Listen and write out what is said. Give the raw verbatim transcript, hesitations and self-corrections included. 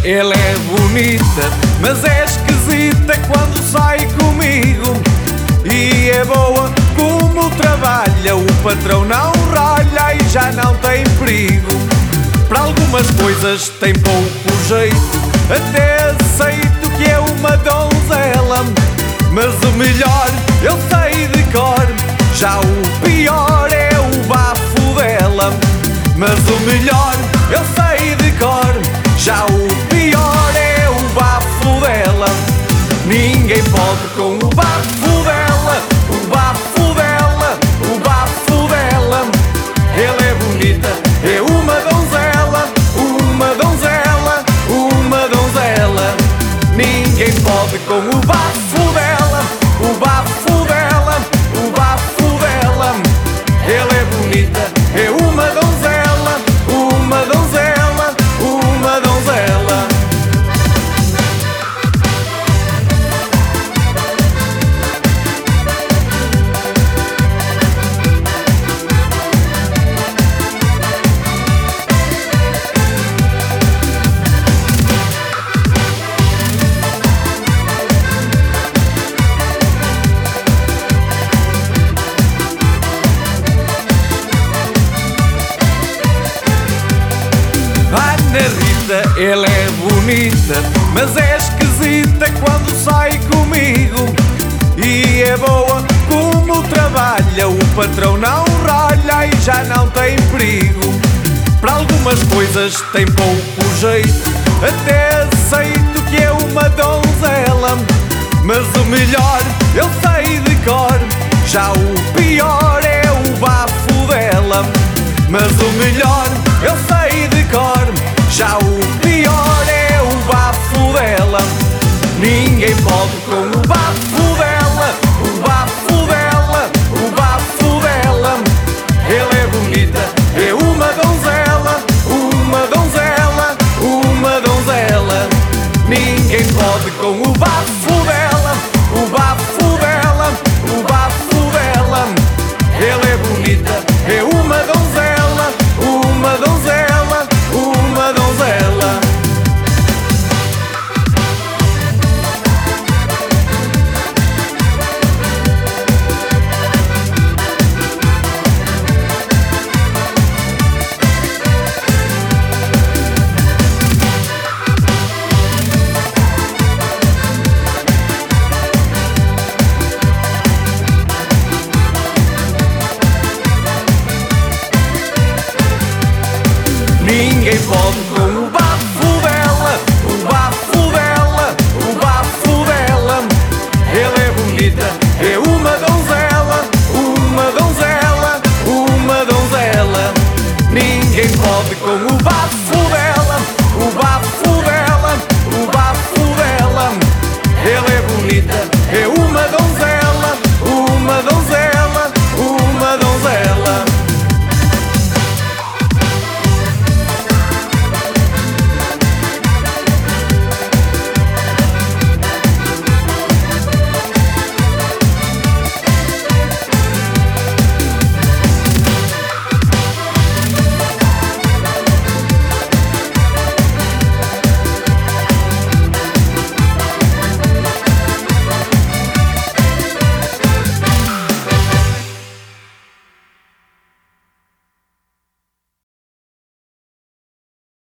ela é bonita, mas é esquisita quando sai comigo. E é boa como trabalha, o patrão não ralha e já não tem perigo. Para algumas coisas tem pouco jeito, até aceito que é uma donzela. Mas o melhor eu sei de cor, já o pior é o bafo dela. Mas o melhor eu sei de cor, já o pior é o bafo dela. Ninguém pode com o bafo dela, o bafo dela, o bafo dela. Ela é bonita, é uma donzela, uma donzela, uma donzela. Ninguém pode com o bafo dela, o bafo dela, o bafo dela. Ela é bonita, é uma donzela, uma donzela, uma donzela. Ana Rita, ela é bonita, mas é esquisita quando sai comigo. E é boa como trabalha, o patrão não ralha e já não tem perigo. Para algumas coisas tem pouco jeito, até aceito que é uma donzela. Mas o melhor eu sei de cor, já o pior é o bafo dela. Mas o melhor eu sei de cor, já o pior é o bafo dela. Ninguém pode com o bafo dela, o bafo dela, o bafo dela. Ela é bonita, é uma donzela, uma donzela, uma donzela. Ninguém pode com o bafo